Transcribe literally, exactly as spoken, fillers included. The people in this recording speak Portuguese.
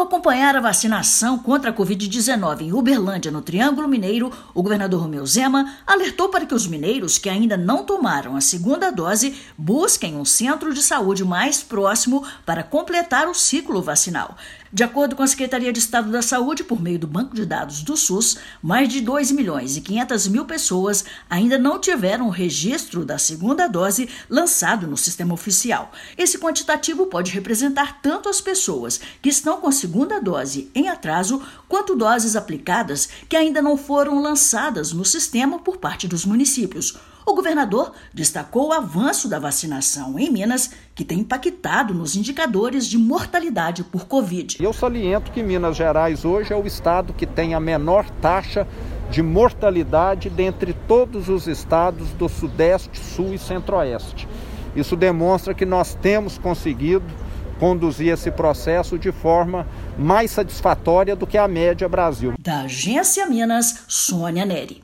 acompanhar a vacinação contra a covid dezenove em Uberlândia, no Triângulo Mineiro, o governador Romeu Zema alertou para que os mineiros que ainda não tomaram a segunda dose busquem um centro de saúde mais próximo para completar o ciclo vacinal. De acordo com a Secretaria de Estado da Saúde, por meio do Banco de Dados do SUS, mais de dois milhões e quinhentas mil pessoas ainda não tiveram o registro da segunda dose lançado no sistema oficial. Esse quantitativo pode representar tanto as pessoas que estão com a segunda dose em atraso, quanto doses aplicadas que ainda não foram lançadas no sistema por parte dos municípios. O governador destacou o avanço da vacinação em Minas, que tem impactado nos indicadores de mortalidade por Covid. Eu saliento que Minas Gerais hoje é o estado que tem a menor taxa de mortalidade dentre todos os estados do Sudeste, Sul e Centro-Oeste. Isso demonstra que nós temos conseguido conduzir esse processo de forma mais satisfatória do que a média Brasil. Da Agência Minas, Sônia Neri.